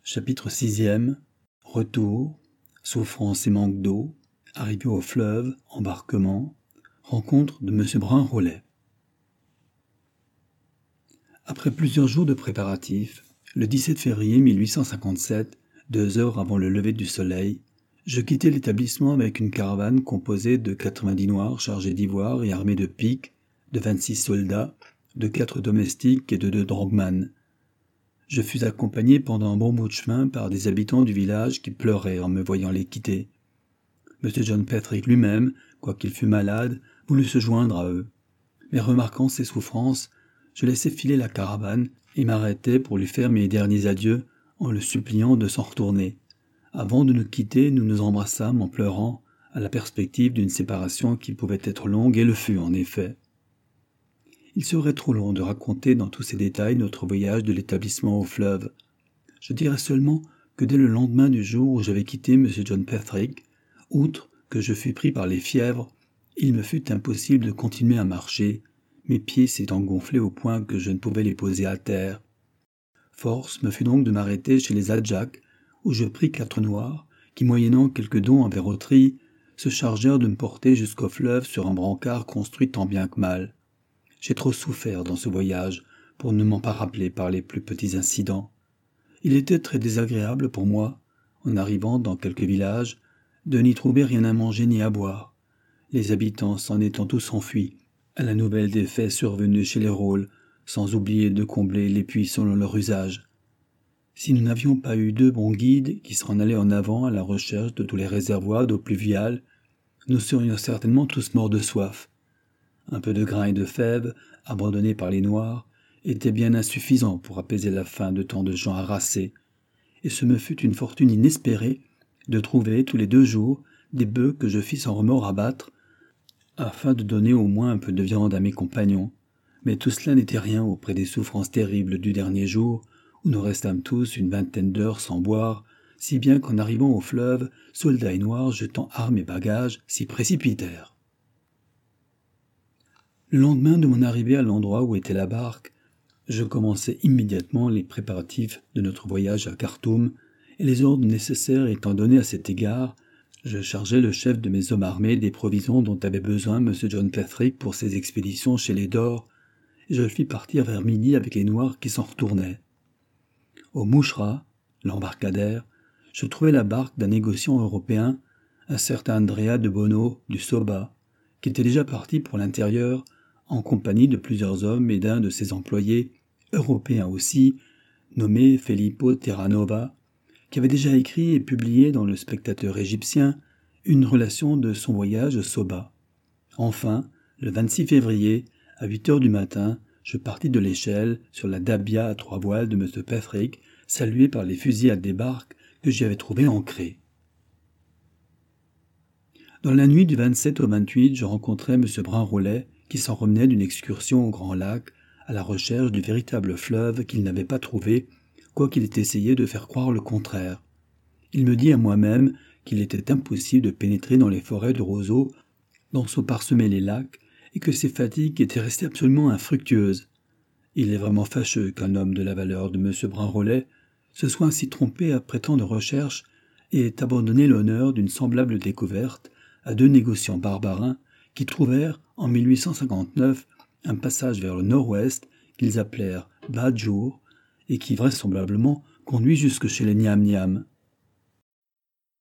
Chapitre 6e. Retour, souffrance et manque d'eau, arrivée au fleuve, embarquement, rencontre de M. Brun-Rollet. Après plusieurs jours de préparatifs, le 17 février 1857, 2 heures avant le lever du soleil, je quittai l'établissement avec une caravane composée de 90 noirs chargés d'ivoire et armés de piques, de 26 soldats, de 4 domestiques et de 2 drogmans. Je fus accompagné pendant un bon bout de chemin par des habitants du village qui pleuraient en me voyant les quitter. M. John Patrick lui-même, quoiqu'il fût malade, voulut se joindre à eux. Mais remarquant ses souffrances, je laissai filer la caravane et m'arrêtai pour lui faire mes derniers adieux en le suppliant de s'en retourner. Avant de nous quitter, nous nous embrassâmes en pleurant à la perspective d'une séparation qui pouvait être longue, et le fut en effet. Il serait trop long de raconter dans tous ces détails notre voyage de l'établissement au fleuve. Je dirais seulement que dès le lendemain du jour où j'avais quitté M. John Patrick, outre que je fus pris par les fièvres, il me fut impossible de continuer à marcher, mes pieds s'étant gonflés au point que je ne pouvais les poser à terre. Force me fut donc de m'arrêter chez les Adjaks, où je pris 4 noirs, qui, moyennant quelques dons en verroterie, se chargèrent de me porter jusqu'au fleuve sur un brancard construit tant bien que mal. J'ai trop souffert dans ce voyage pour ne m'en pas rappeler par les plus petits incidents. Il était très désagréable pour moi, en arrivant dans quelques villages, de n'y trouver rien à manger ni à boire, les habitants s'en étant tous enfuis, à la nouvelle des faits survenus chez les Rôles, sans oublier de combler les puits selon leur usage. Si nous n'avions pas eu 2 bons guides qui s'en allaient en avant à la recherche de tous les réservoirs d'eau pluviale, nous serions certainement tous morts de soif. Un peu de grains et de fèves, abandonnés par les Noirs, était bien insuffisant pour apaiser la faim de tant de gens harassés, et ce me fut une fortune inespérée de trouver tous les 2 jours des bœufs que je fis sans remords abattre, afin de donner au moins un peu de viande à mes compagnons. Mais tout cela n'était rien auprès des souffrances terribles du dernier jour, où nous restâmes tous une 20aine d'heures sans boire, si bien qu'en arrivant au fleuve, soldats et Noirs, jetant armes et bagages, s'y précipitèrent. Le lendemain de mon arrivée à l'endroit où était la barque, je commençai immédiatement les préparatifs de notre voyage à Khartoum, et les ordres nécessaires étant donnés à cet égard, je chargeai le chef de mes hommes armés des provisions dont avait besoin M. John Patrick pour ses expéditions chez les Dors, et je le fis partir vers midi avec les Noirs qui s'en retournaient. Au Mouchra, l'embarcadère, je trouvai la barque d'un négociant européen, un certain Andrea de Bono du Soba, qui était déjà parti pour l'intérieur, en compagnie de plusieurs hommes et d'un de ses employés, européens aussi, nommé Filippo Terranova, qui avait déjà écrit et publié dans le Spectateur égyptien une relation de son voyage au Soba. Enfin, le 26 février, à 8 heures du matin, je partis de l'échelle sur la dabia à 3 voiles de M. Patrick, salué par les fusillades des barques que j'y avais trouvées ancrées. Dans la nuit du 27 au 28, je rencontrai M. Brun-Rollet, qui s'en revenait d'une excursion au Grand Lac, à la recherche du véritable fleuve qu'il n'avait pas trouvé, quoiqu'il ait essayé de faire croire le contraire. Il me dit à moi-même qu'il était impossible de pénétrer dans les forêts de roseaux dont sont parsemés les lacs, et que ses fatigues étaient restées absolument infructueuses. Il est vraiment fâcheux qu'un homme de la valeur de M. Brun-Rollet se soit ainsi trompé après tant de recherches et ait abandonné l'honneur d'une semblable découverte à 2 négociants barbarins qui trouvèrent, en 1859, un passage vers le nord-ouest qu'ils appelèrent Badjour et qui vraisemblablement conduit jusque chez les Niam-Niam.